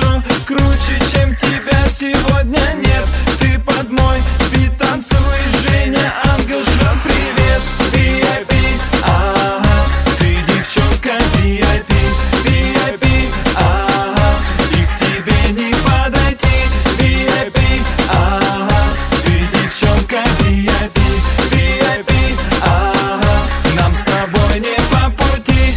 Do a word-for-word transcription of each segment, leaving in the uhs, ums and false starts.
никто круче, чем тебя сегодня нет. Ты под мой бит танцуешь, Женя, ангел шлет привет. ви ай пи, ага, ты девчонка ви ай пи, ви ай пи, ага, и к тебе не подойти. ви ай пи, ага, ты девчонка ви ай пи, ви ай пи, ага, нам с тобой не по пути.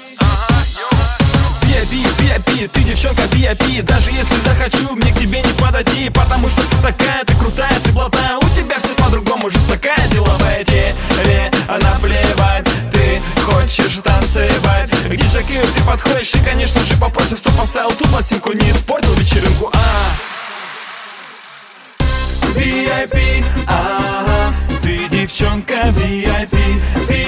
ви ай пи, ви ай пи, ты девчонка ви ай пи. Даже если захочу, мне к тебе не подойти, потому что ты такая, ты крутая, ты блатная. У тебя все по-другому, жестокая, деловая. Тебе наплевать, ты хочешь танцевать. К диджаку ты подходишь и, конечно же, попросишь, чтоб поставил ту пластинку, не испортил вечеринку. А ви ай пи, ага, ты девчонка ви ай пи, ви